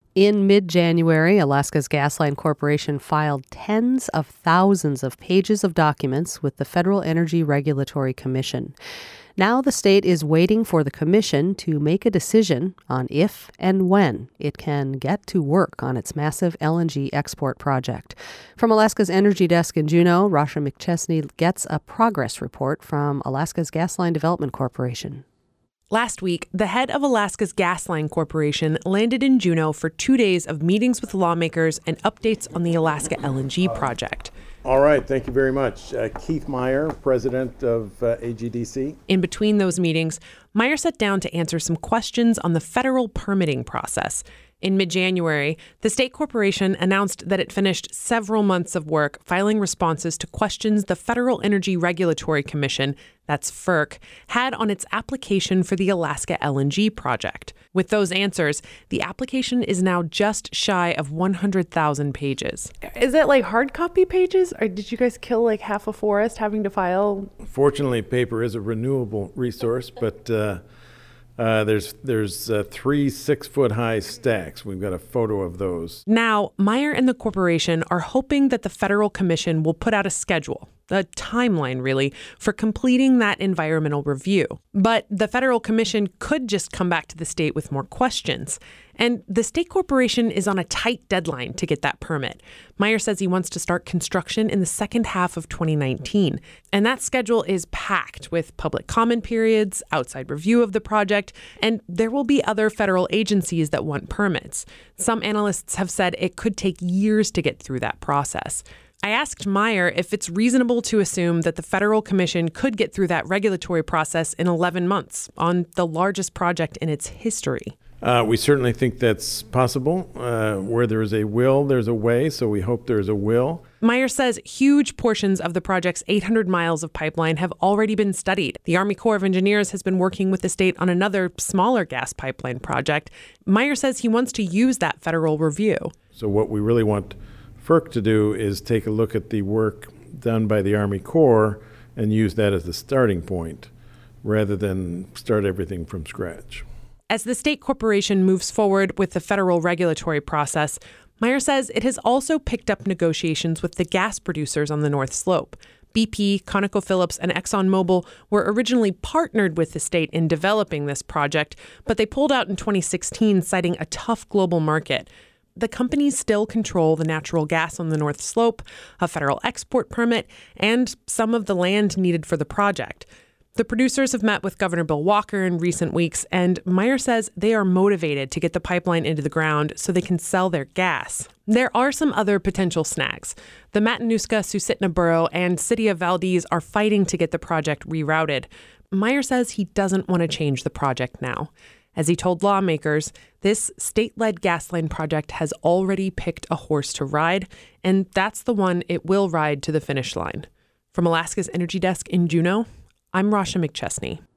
In mid-January, Alaska's Gasline Corporation filed tens of thousands of pages of documents with the Federal Energy Regulatory Commission. Now the state is waiting for the commission to make a decision on if and when it can get to work on its massive LNG export project. From Alaska's Energy Desk in Juneau, Rasha McChesney gets a progress report from Alaska's Gasline Development Corporation. Last week, the head of Alaska's Gasline Corporation landed in Juneau for 2 days of meetings with lawmakers and updates on the Alaska LNG project. All right, thank you very much. Keith Meyer, president of AGDC. In between those meetings, Meyer sat down to answer some questions on the federal permitting process. In mid-January, the state corporation announced that it finished several months of work filing responses to questions the Federal Energy Regulatory Commission, that's FERC, had on its application for the Alaska LNG project. With those answers, the application is now just shy of 100,000 pages. Is it like hard copy pages, or did you guys kill like half a forest having to file? Fortunately, paper is a renewable resource, but there's 3 6-foot-high stacks. We've got a photo of those. Now, Meyer and the corporation are hoping that the Federal Commission will put out a schedule, a timeline really, for completing that environmental review. But the Federal Commission could just come back to the state with more questions. And the state corporation is on a tight deadline to get that permit. Meyer says he wants to start construction in the second half of 2019. And that schedule is packed with public comment periods, outside review of the project, and there will be other federal agencies that want permits. Some analysts have said it could take years to get through that process. I asked Meyer if it's reasonable to assume that the Federal Commission could get through that regulatory process in 11 months on the largest project in its history. We certainly think that's possible. Where there is a will, there's a way, so we hope there's a will. Meyer says huge portions of the project's 800 miles of pipeline have already been studied. The Army Corps of Engineers has been working with the state on another smaller gas pipeline project. Meyer says he wants to use that federal review. So what we really want FERC to do is take a look at the work done by the Army Corps and use that as the starting point rather than start everything from scratch. As the state corporation moves forward with the federal regulatory process, Meyer says it has also picked up negotiations with the gas producers on the North Slope. BP, ConocoPhillips, and ExxonMobil were originally partnered with the state in developing this project, but they pulled out in 2016, citing a tough global market. The companies still control the natural gas on the North Slope, a federal export permit, and some of the land needed for the project. The producers have met with Governor Bill Walker in recent weeks, and Meyer says they are motivated to get the pipeline into the ground so they can sell their gas. There are some other potential snags. The Matanuska-Susitna Borough and City of Valdez are fighting to get the project rerouted. Meyer says he doesn't want to change the project now. As he told lawmakers, this state-led Gasline project has already picked a horse to ride, and that's the one it will ride to the finish line. From Alaska's Energy Desk in Juneau, I'm Rasha McChesney.